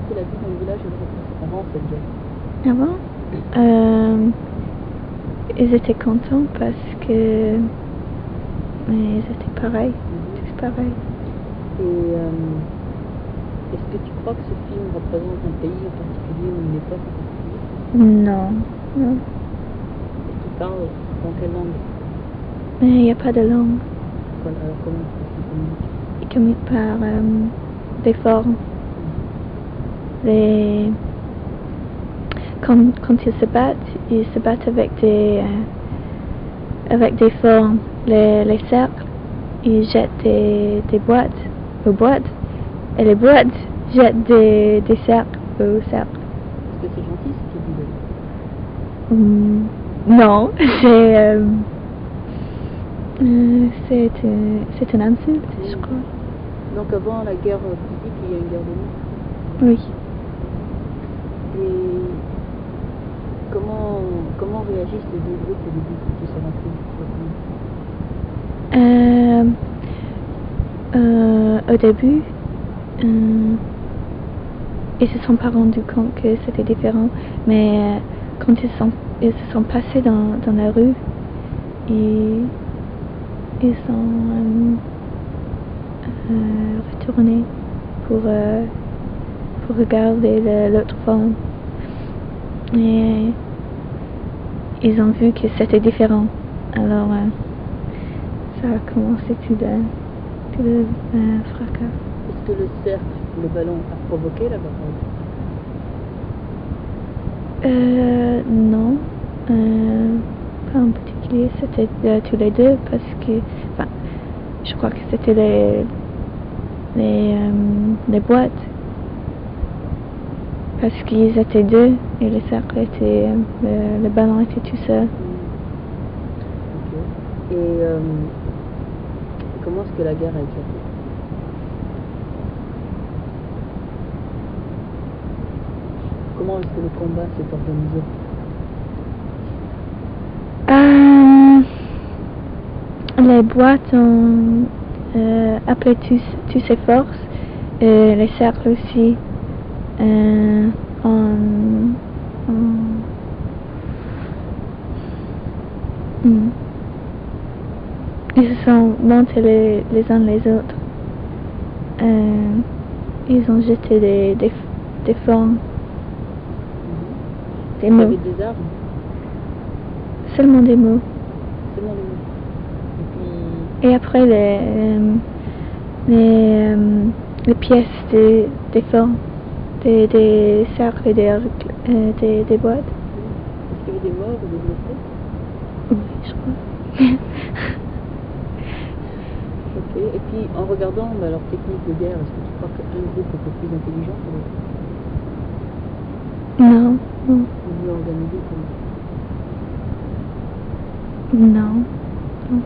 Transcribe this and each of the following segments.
affecté la vie dans le village avant cette guerre? Avant, ils étaient contents parce que ils étaient pareils, tous pareils. Et est-ce que tu crois que ce film représente un pays en particulier ou une époque en particulier? Non, non. Est-ce qu'il parle dans quelle langue? Il n'y a pas de langue. Alors comment Ils communiquent par des formes. Quand ils se battent avec des formes. Les cercles, ils jettent des boîtes aux boîtes, et les boîtes jettent des cercles aux cercles. Est-ce que c'est gentil ce qu'ils disent? Non, c'est une insulte, je crois. Donc avant la guerre physique, il y a une guerre de mots? Oui. Et comment réagissent les deux groupes au début quand ils se rencontrent? Au début, ils se sont pas rendus compte que c'était différent, mais quand ils se sont passés dans la rue, ils sont retournés pour regarder l'autre forme. Et ils ont vu que c'était différent. Alors ça a commencé tout le fracas. Est-ce que le cercle, le ballon, a provoqué la bataille? Non, pas en particulier. C'était tous les deux parce que, je crois que c'était les boîtes. Parce qu'ils étaient deux et le cercle était, le ballon était tout seul. Okay. Et comment est-ce que la guerre a éclaté? Comment est-ce que le combat s'est organisé? Les boîtes ont appelé toutes ces forces, les cercles aussi. Ils se sont montés les uns les autres. Ils ont jeté des formes, des mots. Avec des armes? Seulement des mots. Seulement des mots. Et après les pièces des formes, des cercles et des boîtes. Est-ce qu'il y avait des morts ou des blessés? Oui, je crois. Ok. Et puis en regardant leur technique de guerre, est-ce que tu crois qu'un groupe était plus intelligent que l'autre? Non, non. Ou mieux organisé que l'autre? Non. Non.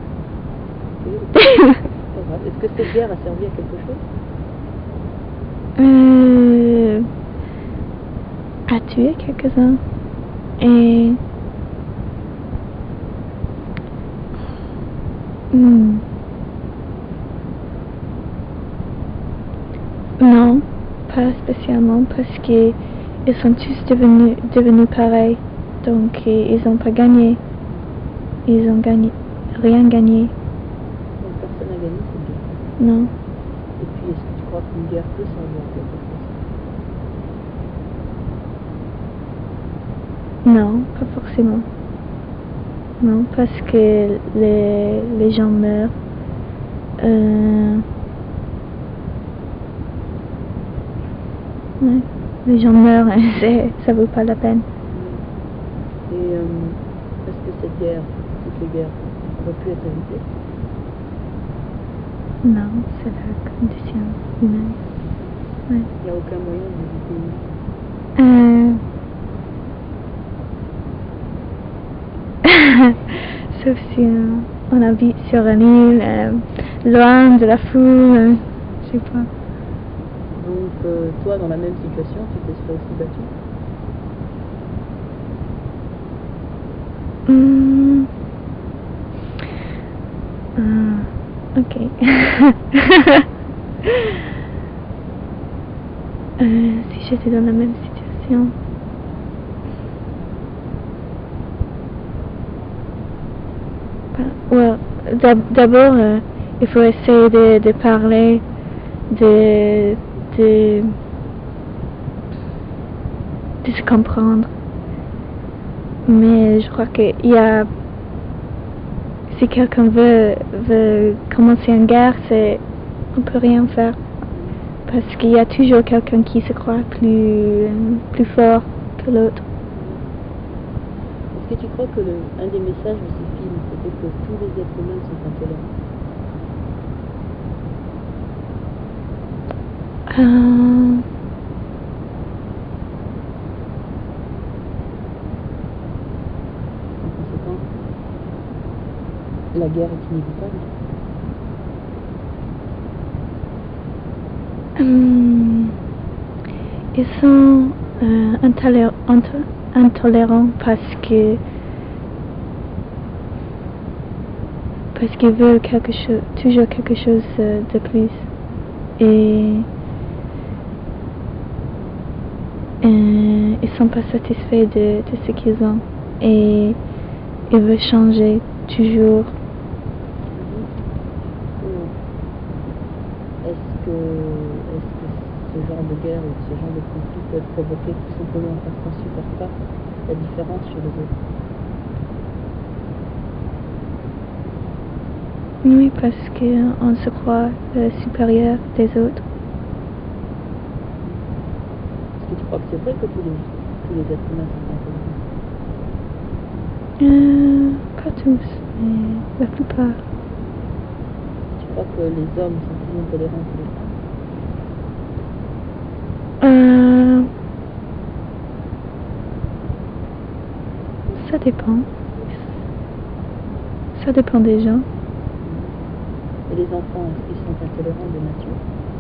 Est-ce que cette guerre a servi à quelque chose? À tuer quelques-uns. Et non, pas spécialement parce qu'ils sont tous devenus pareils. Donc ils n'ont pas gagné. Ils ont rien gagné. Donc personne n'a gagné cette guerre? Non. Et puis est-ce que tu crois qu'une guerre peut servir à quelque chose? Non, pas forcément. Non, parce que les gens meurent. Ouais, les gens meurent, ça vaut pas la peine. Et est-ce que cette guerre, toutes les guerres, auraient pu être évitées? Non, c'est la condition humaine. Ouais. Il n'y a aucun moyen d'éviter. Sauf si on habite sur une île, loin de la foule, je sais pas. Donc toi, dans la même situation, tu te serais aussi battu? Ok. Si j'étais dans la même situation. Well, d'abord, il faut essayer de parler, de, de, de se comprendre. Mais je crois qu'il y a, si quelqu'un veut commencer une guerre, on peut rien faire. Parce qu'il y a toujours quelqu'un qui se croit plus fort que l'autre. Est-ce que tu crois que un des messages de ces films, c'était que tous les êtres humains sont intolérants? En conséquence, la guerre est inévitable. Ils sont intolérants parce qu'ils veulent toujours quelque chose de plus, et ils sont pas satisfaits de ce qu'ils ont, et ils veulent changer toujours. Est-ce que ce genre de guerre ou ce genre de conflit peut être provoqué tout simplement parce qu'on ne supporte pas la différence chez les autres? Oui, parce qu'on se croit supérieur des autres. Est-ce que tu crois que c'est vrai que tous les êtres humains sont intolérants? Pas tous, mais la plupart. Tu crois que les hommes sont plus intolérants que les femmes? Ça dépend. Ça dépend des gens. Et les enfants, est-ce qu'ils sont intolérants de nature?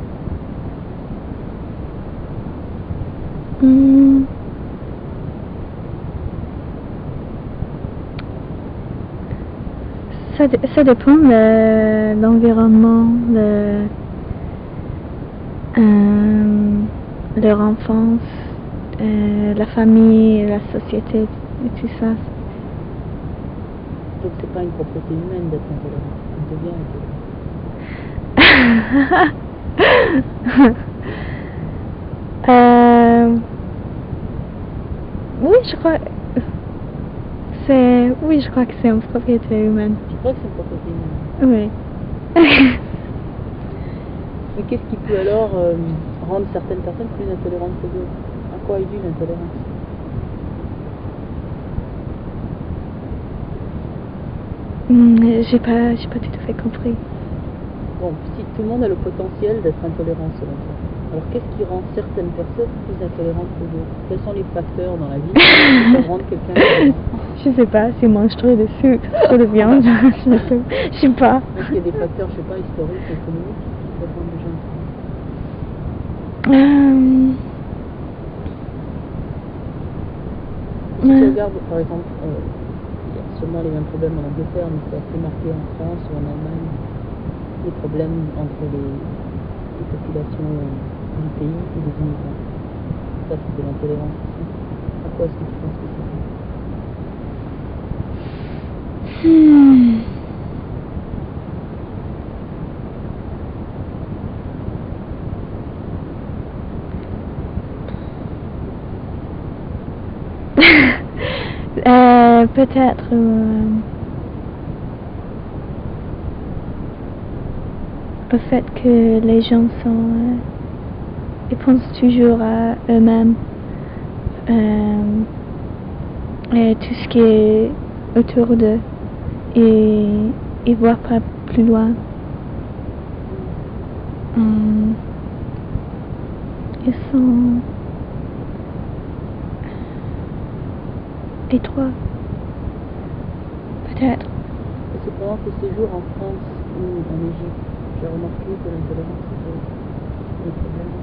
Ça dépend de l'environnement, leur enfance, la famille, la société, et tout ça. Donc c'est pas une propriété humaine d'être intolérant, on devient intolérant. Oui, je crois que c'est une propriété humaine. Tu crois que c'est une propriété humaine? Oui. Mais qu'est-ce qui peut alors rendre certaines personnes plus intolérantes que d'autres? À quoi est due l'intolérance? J'ai pas tout à fait compris. Bon, si tout le monde a le potentiel d'être intolérant selon toi, alors qu'est-ce qui rend certaines personnes plus intolérantes que d'autres? Quels sont les facteurs dans la vie qui peuvent rendre quelqu'un intolérant? Je sais pas, si mange trop de sucre, trop de viande, je sais pas. Est-ce qu'il y a des facteurs, je sais pas, historiques, économiques qui peuvent rendre les gens intolérants? Si tu regardes, par exemple, il y a sûrement les mêmes problèmes en Angleterre, mais c'est assez marqué en France ou en Allemagne, les problèmes entre les populations du pays et des immigrants. Ça, c'est de l'intolérance aussi. À quoi est-ce que tu penses que c'est? Peut-être le fait que les gens ils pensent toujours à eux-mêmes, et tout ce qui est autour d'eux, et ils voient pas plus loin. Ils sont étroits, peut-être. Et c'est pendant tes séjours en France ou en Égypte, j'ai remarqué que l'intolérance était un problème.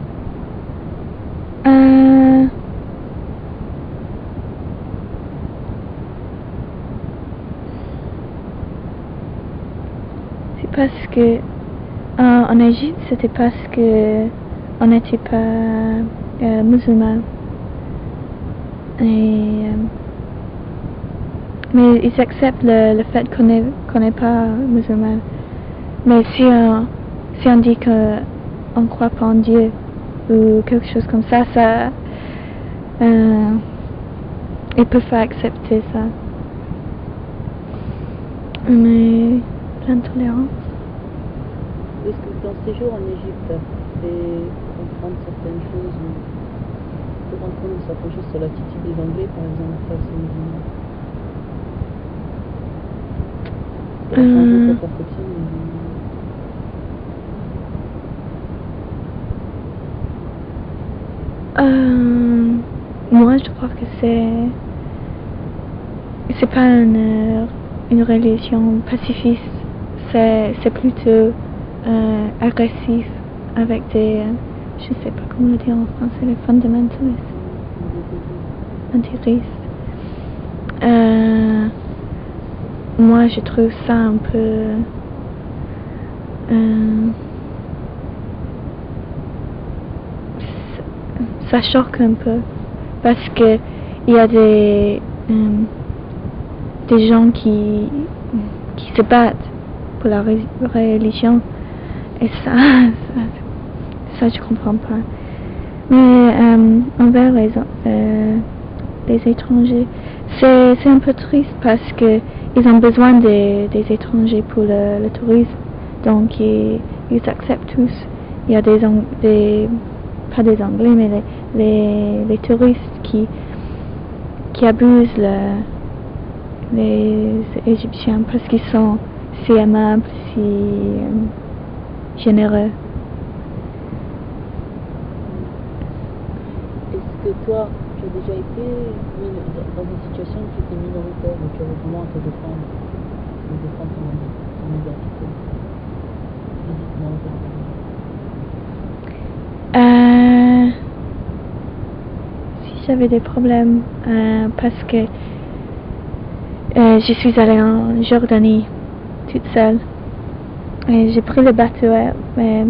C'est parce que en Égypte, c'était parce que on n'était pas musulmans. Mais ils acceptent le fait qu'on n'est pas musulman. Mais si on dit qu'on ne croit pas en Dieu ou quelque chose comme ça, ils peuvent pas accepter ça. Mais l'intolérance. Est-ce que dans ce séjour en Égypte, tu as fait comprendre certaines choses ou te rendre compte de certaines choses sur l'attitude des Anglais, par exemple, face aux musulmans? Ça a changé ta perception moi, je crois que c'est pas une religion pacifiste, c'est plutôt agressif avec des, je sais pas comment le dire en français, les fondamentalistes, antiristes. Moi, je trouve ça un peu ça choque un peu parce que il y a des gens qui se battent pour la religion et ça je comprends pas. Mais envers les étrangers, c'est un peu triste parce que ils ont besoin des étrangers pour le tourisme, donc ils acceptent tous. Il y a pas des Anglais, mais les touristes qui abusent les Égyptiens parce qu'ils sont si aimables, si généreux. Est-ce que toi, tu as déjà été dans une situation où tu étais minoritaire, où tu avais vraiment à te défendre ton identité physiquement? Si j'avais des problèmes, parce que je suis allée en Jordanie toute seule et j'ai pris le bateau, mais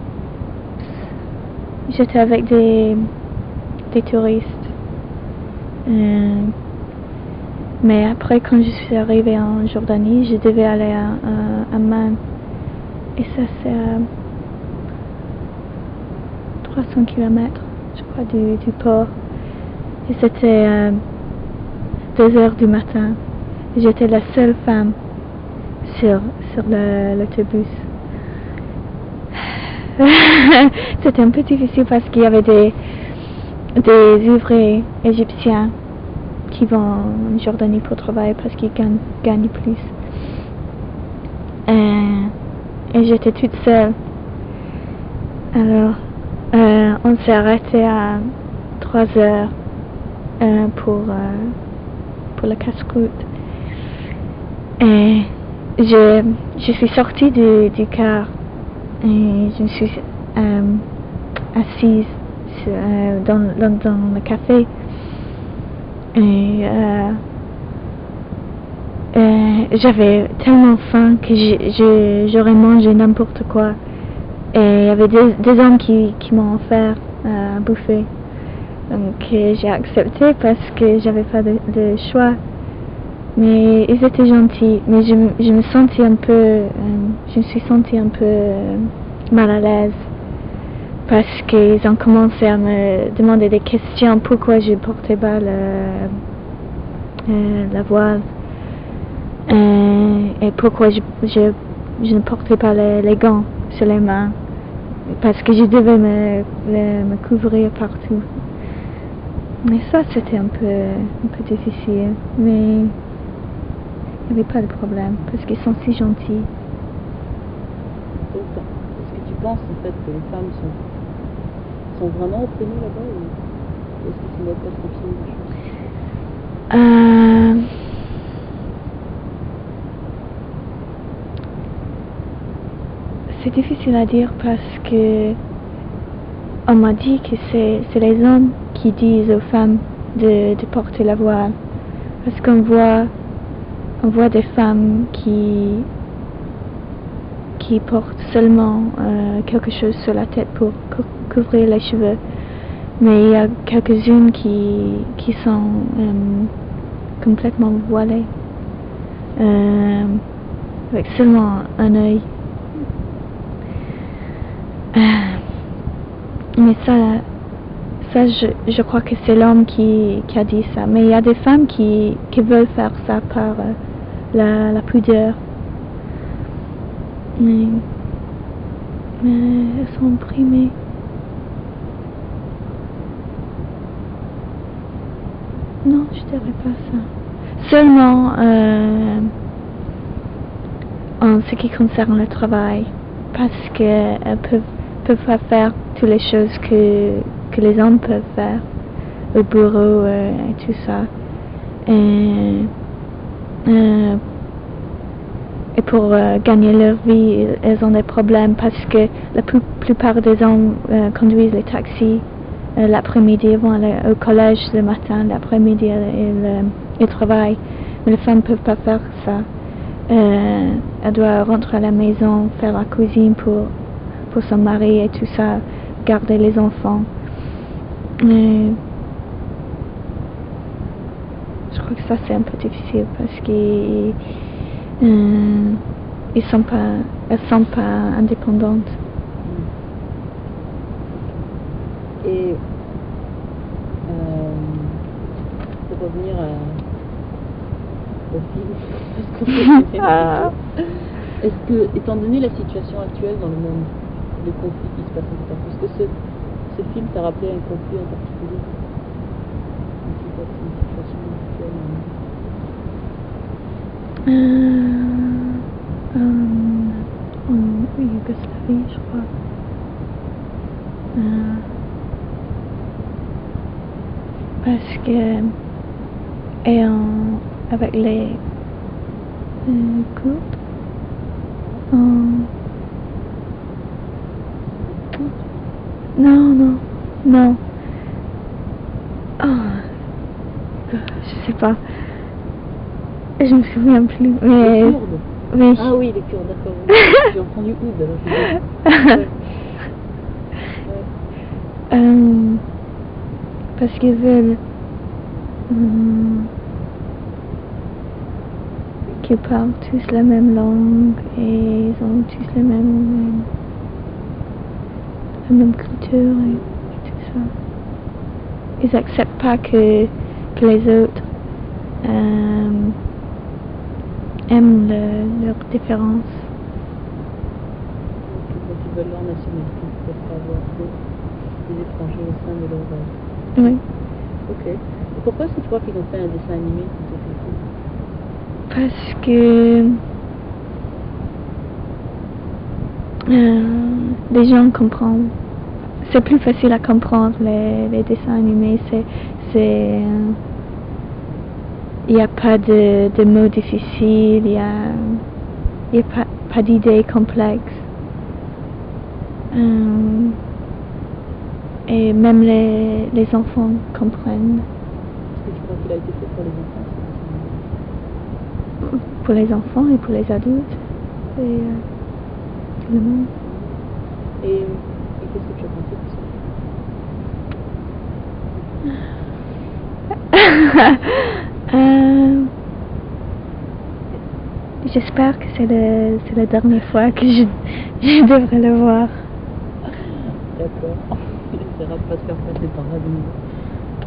j'étais avec des touristes. Mais après, quand je suis arrivée en Jordanie, je devais aller à Amman. Et ça, c'est à 300 km, je crois, du port. Et c'était 2 heures du matin. J'étais la seule femme sur l'autobus. C'était un peu difficile parce qu'il y avait des ouvriers égyptiens qui vont en Jordanie pour travailler parce qu'ils gagnent plus. Et j'étais toute seule. Alors, on s'est arrêté à 3 heures pour le casse-croûte. Et je suis sortie du car et je me suis assise dans le café. Et j'avais tellement faim que j'aurais mangé n'importe quoi. Et il y avait des hommes qui m'ont offert à bouffer. Donc j'ai accepté parce que j'avais pas de choix. Mais ils étaient gentils. Mais je me suis sentie un peu mal à l'aise. Parce qu'ils ont commencé à me demander des questions. Pourquoi je portais pas la voile. Et pourquoi je ne portais pas les gants sur les mains. Parce que je devais me couvrir partout. Mais ça, c'était un peu difficile. Mais il n'y avait pas de problème. Parce qu'ils sont si gentils. Donc, est-ce que tu penses en fait que les femmes sont vraiment opprimées là-bas ou est-ce que c'est une autre perception des choses? C'est difficile à dire parce que on m'a dit que c'est les hommes qui disent aux femmes de porter la voile. Parce qu'on voit des femmes qui portent seulement quelque chose sur la tête pour couvrir les cheveux. Mais il y a quelques-unes qui sont complètement voilées, avec seulement un œil. Mais ça je crois que c'est l'homme qui a dit ça. Mais il y a des femmes qui veulent faire ça par la pudeur. Mais elles sont opprimées. Non, je dirais pas ça. Seulement en ce qui concerne le travail, parce qu'elles peuvent pas faire toutes les choses que les hommes peuvent faire au bureau et tout ça. Et pour gagner leur vie, elles ont des problèmes parce que la plupart des hommes conduisent les taxis l'après-midi, ils vont aller au collège le matin, l'après-midi ils travaillent. Mais les femmes ne peuvent pas faire ça. Elle doit rentrer à la maison, faire la cuisine pour son mari et tout ça, garder les enfants. Mais je crois que ça c'est un peu difficile parce qu'ils elles sont pas indépendantes. Et pour revenir au film, est-ce que, étant donné la situation actuelle dans le monde, le conflit qui se passe en temps, est-ce que ce film t'a rappelé un conflit en particulier? Une situation actuelle en Yougoslavie, je crois. Parce que avec les Kurdes, non. Oh, je sais pas. Je me souviens plus. Mais les Kurdes. Oui. Ah oui, les Kurdes, d'accord. J'ai entendu Oud, alors ouais. Parce qu'ils veulent qu'ils parlent tous la même langue et ils ont tous la même culture et tout ça. Ils n'acceptent pas que les autres aiment leurs différences. Donc ils veulent leur nationalité, ils ne peuvent pas avoir des étrangers au sein de leur... Oui. Ok. Et pourquoi est-ce que tu crois qu'ils ont fait un dessin animé plutôt que Parce que les gens comprennent. C'est plus facile à comprendre les dessins animés. Il n'y a pas de mots difficiles, il n'y a pas d'idées complexes. Et même les enfants comprennent. Est-ce que tu crois qu'il a été fait pour les enfants? Pour les enfants et pour les adultes. Et tout le monde. Et qu'est-ce que tu as pensé de ça? J'espère que c'est la dernière fois que je devrais le voir. D'accord. Il essaiera de pas se faire passer par là de nouveau.